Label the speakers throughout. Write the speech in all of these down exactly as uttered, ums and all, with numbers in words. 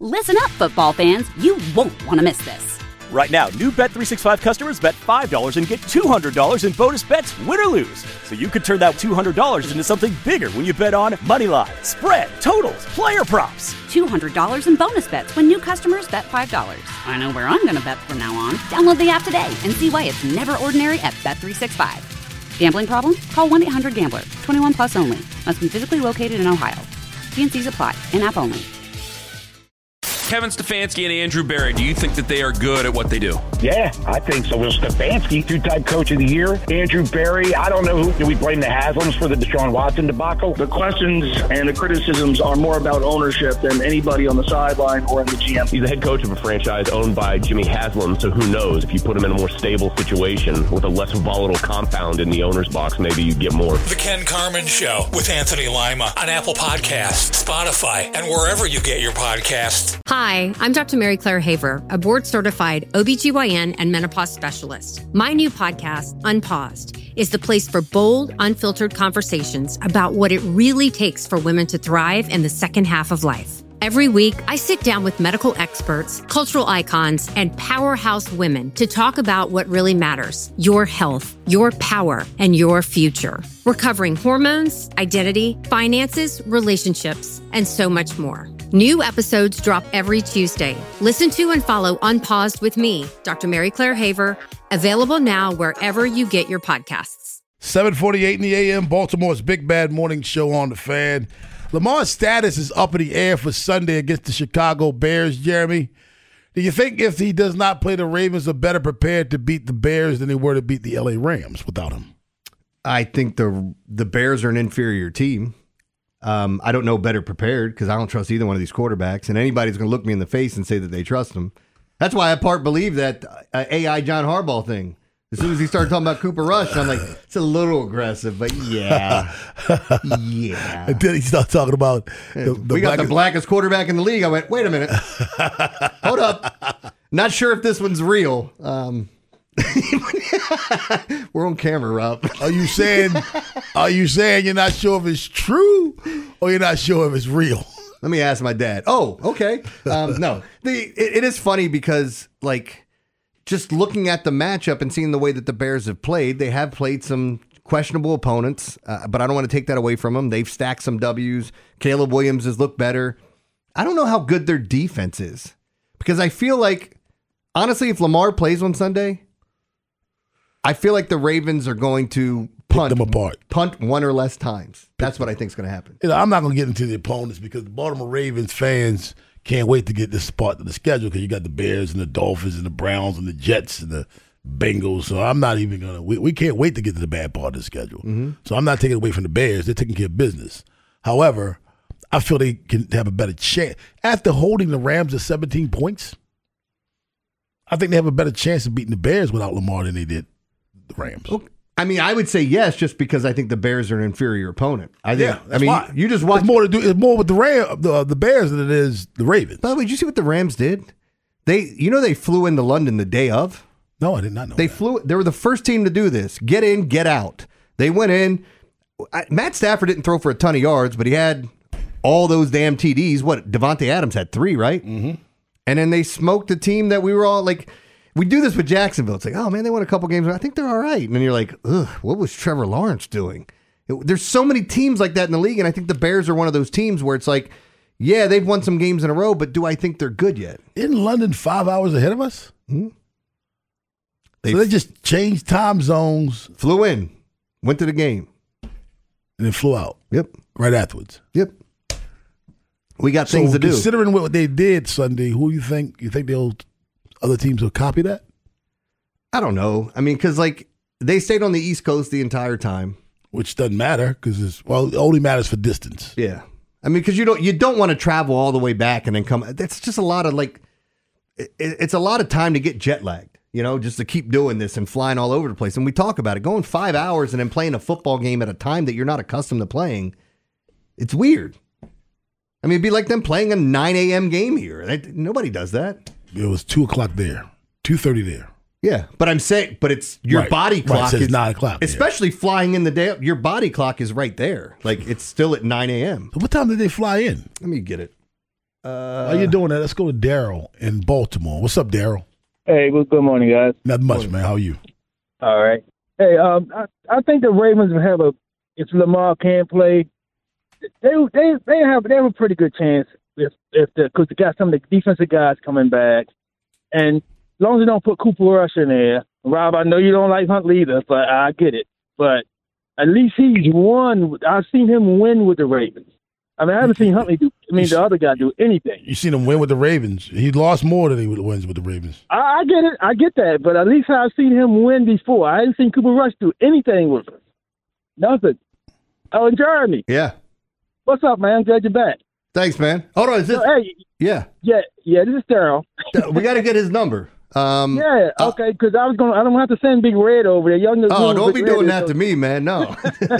Speaker 1: Listen up, football fans. You won't want to miss this.
Speaker 2: Right now, new Bet three sixty-five customers bet five dollars and get two hundred dollars in bonus bets, win or lose. So you could turn that two hundred dollars into something bigger when you bet on money line, spread, totals, player props.
Speaker 1: two hundred dollars in bonus bets when new customers bet five dollars. I know where I'm going to bet from now on. Download the app today and see why it's never ordinary at Bet three sixty-five. Gambling problem? Call one eight hundred gambler. twenty-one plus only. Must be physically located in Ohio. T and C's apply. In-app only.
Speaker 3: Kevin Stefanski and Andrew Berry, do you think that they are good at what they do?
Speaker 4: Yeah, I think so. Well, Stefanski, two-time coach of the year. Andrew Berry, I don't know who. Do we blame the Haslams for the Deshaun Watson debacle?
Speaker 5: The questions and the criticisms are more about ownership than anybody on the sideline or in the G M.
Speaker 6: He's the head coach of a franchise owned by Jimmy Haslam, so who knows? If you put him in a more stable situation with a less volatile compound in the owner's box, maybe you get more.
Speaker 7: The Ken Carman Show with Anthony Lima on Apple Podcasts, Spotify, and wherever you get your podcasts.
Speaker 8: Hi, I'm Doctor Mary Claire Haver, a board-certified O B G Y N and menopause specialist. My new podcast, Unpaused, is the place for bold, unfiltered conversations about what it really takes for women to thrive in the second half of life. Every week, I sit down with medical experts, cultural icons, and powerhouse women to talk about what really matters: your health, your power, and your future. We're covering hormones, identity, finances, relationships, and so much more. New episodes drop every Tuesday. Listen to and follow Unpaused with me, Doctor Mary Claire Haver, available now wherever you get your podcasts.
Speaker 9: seven forty-eight in the A M, Baltimore's Big Bad Morning Show on the Fan. Lamar's status is up in the air for Sunday against the Chicago Bears, Jeremy. Do you think if he does not play the Ravens, are better prepared to beat the Bears than they were to beat the L A Rams without him?
Speaker 10: I think the the Bears are an inferior team. Um, I don't know better prepared because I don't trust either one of these quarterbacks, and anybody's going to look me in the face and say that they trust them. That's why I part believe that uh, A I John Harbaugh thing. As soon as he started talking about Cooper Rush, I'm like, it's a little aggressive, but yeah. Yeah.
Speaker 9: Until he started talking about the, the
Speaker 10: we got
Speaker 9: blackest-
Speaker 10: the blackest quarterback in the league. I went, wait a minute. Hold up. Not sure if this one's real. Um, we're on camera, Rob.
Speaker 9: Are you saying are you saying you're not sure if it's true or you're not sure if it's real?
Speaker 10: Let me ask my dad. Oh, okay. Um, no, the it, it is funny because, like, just looking at the matchup and seeing the way that the Bears have played, they have played some questionable opponents, uh, but I don't want to take that away from them. They've stacked some W's. Caleb Williams has looked better. I don't know how good their defense is because I feel like, honestly, if Lamar plays on Sunday, I feel like the Ravens are going to punt
Speaker 9: them apart,
Speaker 10: punt one or less times. That's what I think is going to happen.
Speaker 9: You know, I'm not going to get into the opponents because the Baltimore Ravens fans can't wait to get this part of the schedule because you got the Bears and the Dolphins and the Browns and the Jets and the Bengals. So I'm not even going to we, – we can't wait to get to the bad part of the schedule. Mm-hmm. So I'm not taking away from the Bears. They're taking care of business. However, I feel they can have a better chance. After holding the Rams to seventeen points, I think they have a better chance of beating the Bears without Lamar than they did the Rams.
Speaker 10: Okay. I mean, I would say yes, just because I think the Bears are an inferior opponent. I think.
Speaker 9: Yeah,
Speaker 10: I mean,
Speaker 9: why.
Speaker 10: you just watch.
Speaker 9: It's more to do. It's more with the Ram, the the Bears than it is the Ravens.
Speaker 10: By the way, did you see what the Rams did? They, you know, they flew into London the day of.
Speaker 9: No, I did not know.
Speaker 10: They
Speaker 9: that.
Speaker 10: flew. They were the first team to do this. Get in, get out. They went in. I, Matt Stafford didn't throw for a ton of yards, but he had all those damn T Ds. What Devontae Adams had three, right? Mm-hmm. And then they smoked the team that we were all like. We do this with Jacksonville. It's like, oh, man, they won a couple games. I think they're all right. And then you're like, ugh, what was Trevor Lawrence doing? It, there's so many teams like that in the league, and I think the Bears are one of those teams where it's like, yeah, they've won some games in a row, but do I think they're good yet?
Speaker 9: Isn't London five hours ahead of us?
Speaker 10: Mm-hmm.
Speaker 9: They, so they just changed time zones.
Speaker 10: Flew in, went to the game.
Speaker 9: And then flew out.
Speaker 10: Yep.
Speaker 9: Right afterwards.
Speaker 10: Yep. We got
Speaker 9: so
Speaker 10: things to do.
Speaker 9: Considering what they did Sunday, who you think you think they'll other teams will copy that?
Speaker 10: I don't know. I mean, because like they stayed on the East Coast the entire time,
Speaker 9: which doesn't matter because it's well, it only matters for distance.
Speaker 10: Yeah, I mean, because you don't you don't want to travel all the way back and then come. That's just a lot of like, it, it's a lot of time to get jet lagged. You know, just to keep doing this and flying all over the place. And we talk about it, going five hours and then playing a football game at a time that you're not accustomed to playing. It's weird. I mean, it'd be like them playing a nine a.m. game here. That, nobody does that.
Speaker 9: It was two o'clock there, two thirty there.
Speaker 10: Yeah, but I'm saying, but it's your
Speaker 9: right.
Speaker 10: body clock
Speaker 9: right, so it's
Speaker 10: is
Speaker 9: nine o'clock.
Speaker 10: Especially yeah. flying in the day, your body clock is right there. Like it's still at nine a.m.
Speaker 9: So what time did they fly in?
Speaker 10: Let me get it. Uh,
Speaker 9: How you doing there? Let's go to Daryl in Baltimore. What's up, Daryl?
Speaker 11: Hey, well, good morning, guys.
Speaker 9: Not much, man. How are you?
Speaker 11: All right. Hey, um, I, I think the Ravens have a. If Lamar can play, they they they have they have a pretty good chance if if the because they got some of the defensive guys coming back, and as long as they don't put Cooper Rush in there, Rob, I know you don't like Huntley either, but I get it. But at least he's won. I've seen him win with the Ravens. I mean, I haven't seen Huntley do. I mean, the other guy do anything.
Speaker 9: You seen him win with the Ravens. He lost more than he wins with the Ravens.
Speaker 11: I, I get it. I get that. But at least I've seen him win before. I hadn't seen Cooper Rush do anything with him. Nothing. Oh, and Jeremy.
Speaker 10: Yeah.
Speaker 11: What's up, man? Glad you're back.
Speaker 10: Thanks, man. Hold on. Is this?
Speaker 11: So, hey.
Speaker 10: Yeah.
Speaker 11: Yeah. Yeah. This is Daryl.
Speaker 10: We got to get his number. Um,
Speaker 11: yeah. Okay. Because I was going. I don't have to send Big Red over there. Young.
Speaker 10: Oh, don't be doing that to me, man. No.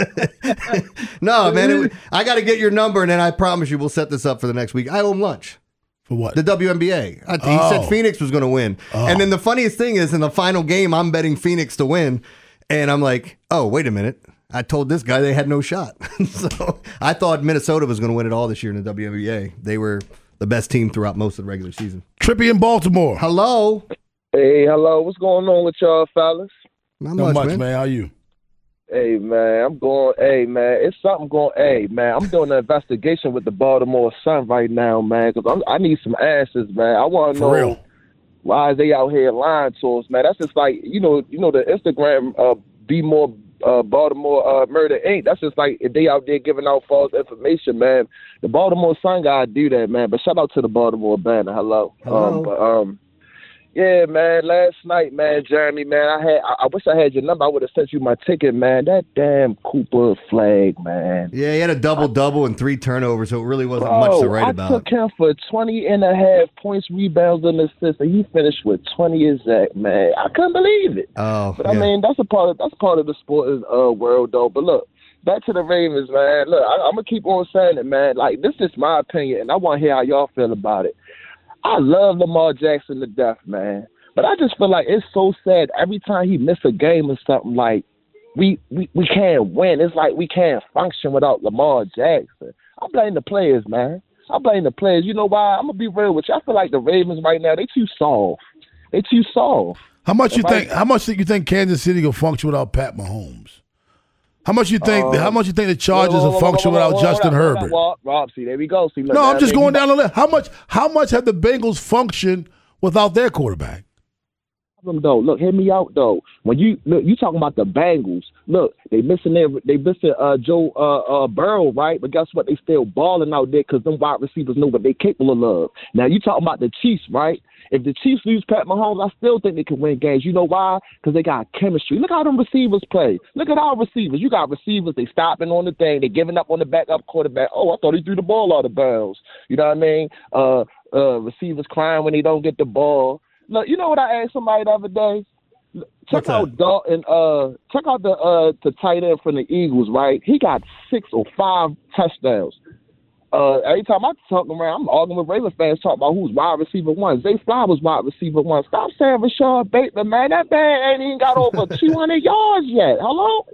Speaker 10: no, man. It, I got to get your number, and then I promise you, we'll set this up for the next week. I owe him lunch.
Speaker 9: For what?
Speaker 10: The W N B A. I, he
Speaker 9: Oh.
Speaker 10: said Phoenix was going to win.
Speaker 9: Oh.
Speaker 10: And then the funniest thing is, in the final game, I'm betting Phoenix to win. And I'm like, oh, wait a minute. I told this guy they had no shot. So I thought Minnesota was going to win it all this year in the W N B A. They were the best team throughout most of the regular season.
Speaker 9: Trippy in Baltimore.
Speaker 10: Hello.
Speaker 12: Hey, hello. What's going on with y'all, fellas?
Speaker 10: Not
Speaker 9: Not
Speaker 10: much,
Speaker 9: much,
Speaker 10: man.
Speaker 9: man. How you?
Speaker 12: Hey, man, I'm going, hey, man, it's something going, hey, man, I'm doing an investigation with the Baltimore Sun right now, man, because I need some answers, man. I want to know
Speaker 9: For real.
Speaker 12: why is they out here lying to us, man. That's just like, you know, you know the Instagram, uh, Be More uh, Baltimore uh, Murder Incorporated. That's just like if they out there giving out false information, man. The Baltimore Sun gotta do that, man. But shout out to the Baltimore Banner. Hello.
Speaker 10: Hello.
Speaker 12: Um, but, um, yeah, man. Last night, man, Jeremy, man, I had. I, I wish I had your number. I would have sent you my ticket, man. That damn Cooper flag, man.
Speaker 10: Yeah, he had a double-double and three turnovers, so it really wasn't
Speaker 12: Bro,
Speaker 10: much to write
Speaker 12: I
Speaker 10: about.
Speaker 12: took him for twenty and a half points, rebounds, and assists, and he finished with twenty exact, man. I couldn't believe it.
Speaker 10: Oh,
Speaker 12: But
Speaker 10: yeah.
Speaker 12: I mean, that's a part of that's part of the sporting uh, world, though. But look, back to the Ravens, man. Look, I, I'm gonna keep on saying it, man. Like, this is my opinion, and I want to hear how y'all feel about it. I love Lamar Jackson to death, man. But I just feel like it's so sad every time he miss a game or something. Like, we we, we can't win. It's like we can't function without Lamar Jackson. I blame the players, man. I blame the players. You know why? I'm gonna be real with you. I feel like the Ravens right now, they too soft. They too soft.
Speaker 9: How much you
Speaker 12: If I-
Speaker 9: think? How much do you think Kansas City will function without Pat Mahomes? How much you think?
Speaker 12: Um,
Speaker 9: how much you think the Chargers
Speaker 12: Whoa, whoa,
Speaker 9: will
Speaker 12: whoa,
Speaker 9: function
Speaker 12: whoa, whoa,
Speaker 9: without
Speaker 12: whoa,
Speaker 9: Justin
Speaker 12: hold up,
Speaker 9: Herbert?
Speaker 12: hold up, Rob, see, there we go. See, look,
Speaker 9: No, I'm
Speaker 12: man,
Speaker 9: just
Speaker 12: I mean,
Speaker 9: going
Speaker 12: he-
Speaker 9: down the list. How much? How much have the Bengals functioned without their quarterback?
Speaker 12: Them though. Look, hear me out though. When you look, you talking about the Bengals. Look, they missing their, they missing uh, Joe uh, uh, Burrow, right? But guess what? They still balling out there because them wide receivers know what they capable of. Now you talking about the Chiefs, right? If the Chiefs lose Pat Mahomes, I still think they can win games. You know why? Because they got chemistry. Look how them receivers play. Look at our receivers. You got receivers. They stopping on the thing. They giving up on the backup quarterback. Oh, I thought he threw the ball out of bounds. You know what I mean? Uh, uh, receivers crying when they don't get the ball. Look, you know what I asked somebody the other day? Check out Dalton. Uh, check out the uh the tight end from the Eagles. Right, he got six or five touchdowns. Uh, every time I talk around, I'm arguing with Ravens fans talking about who's wide receiver one. Zay Flowers wide receiver one. Stop saying Rashad Bateman, man. That man ain't even got over two hundred yards yet. Hello.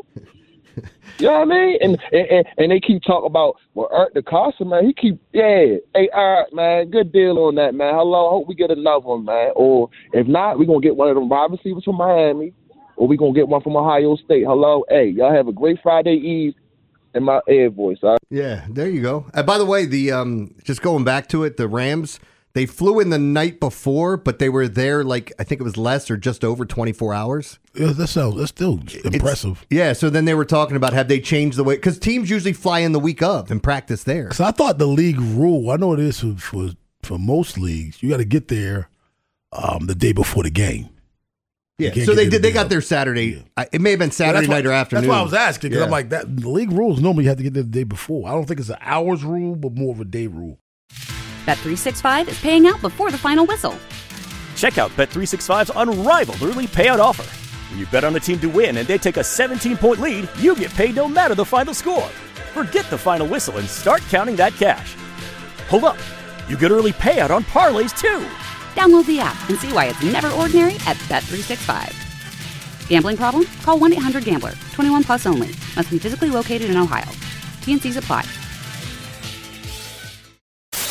Speaker 12: You know what I mean? And and, and they keep talking about, well, Ert DeCosta, man, he keep, yeah. Hey, Ert, man, good deal on that, man. Hello, I hope we get another one, man. Or if not, we're going to get one of them wide receivers from Miami, or we're going to get one from Ohio State. Hello? Hey, y'all have a great Friday Eve in my air voice, all right?
Speaker 10: Yeah, there you go. Uh, by the way, the um, just going back to it, the Rams, they flew in the night before, but they were there like, I think it was less or just over twenty-four hours.
Speaker 9: Yeah, that sounds, that's still impressive.
Speaker 10: It's, yeah, so then they were talking about have they changed the way, because teams usually fly in the week of and practice there.
Speaker 9: So I thought the league rule, I know it is for for, for most leagues, you got to get there um, the day before the game.
Speaker 10: Yeah, so they did. They got there Saturday. Yeah. It may have been Saturday
Speaker 9: yeah,
Speaker 10: night
Speaker 9: why,
Speaker 10: or afternoon.
Speaker 9: That's why I was asking, because
Speaker 10: yeah.
Speaker 9: I'm like, that the league rules normally you have to get there the day before. I don't think it's an hours rule, but more of a day rule.
Speaker 1: Bet three sixty-five is paying out before the final whistle.
Speaker 2: Check out Bet three sixty-five's unrivaled early payout offer. When you bet on a team to win and they take a seventeen-point lead, you get paid no matter the final score. Forget the final whistle and start counting that cash. Hold up. You get early payout on parlays, too.
Speaker 1: Download the app and see why it's never ordinary at Bet three sixty-five. Gambling problem? Call one eight hundred gambler. twenty-one plus only. Must be physically located in Ohio. T and C's apply.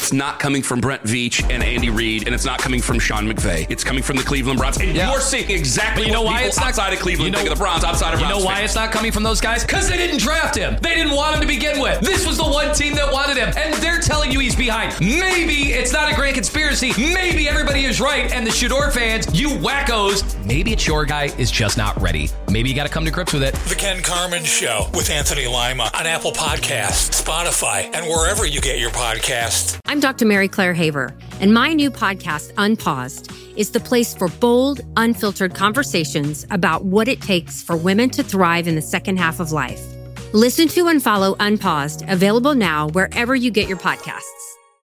Speaker 3: it's not coming from Brent Veach and Andy Reid, and it's not coming from Sean McVay. It's coming from the Cleveland Browns. And yeah. you're seeing exactly
Speaker 13: you know
Speaker 3: what
Speaker 13: why
Speaker 3: people
Speaker 13: it's not,
Speaker 3: outside of Cleveland
Speaker 13: you know,
Speaker 3: think of the Browns, outside of
Speaker 13: You
Speaker 3: Browns
Speaker 13: know why
Speaker 3: fans.
Speaker 13: it's not coming from those guys? Because they didn't draft him. They didn't want him to begin with. This was the one team that wanted him, and they're telling you he's behind. Maybe it's not a grand conspiracy. Maybe everybody is right, and the Shador fans, you wackos, maybe it's your guy is just not ready. Maybe you got to come to grips with it.
Speaker 7: The Ken Carman Show with Anthony Lima on Apple Podcasts, Spotify, and wherever you get your podcasts.
Speaker 8: I'm Doctor Mary Claire Haver, and my new podcast, Unpaused, is the place for bold, unfiltered conversations about what it takes for women to thrive in the second half of life. Listen to and follow Unpaused, available now wherever you get your podcasts.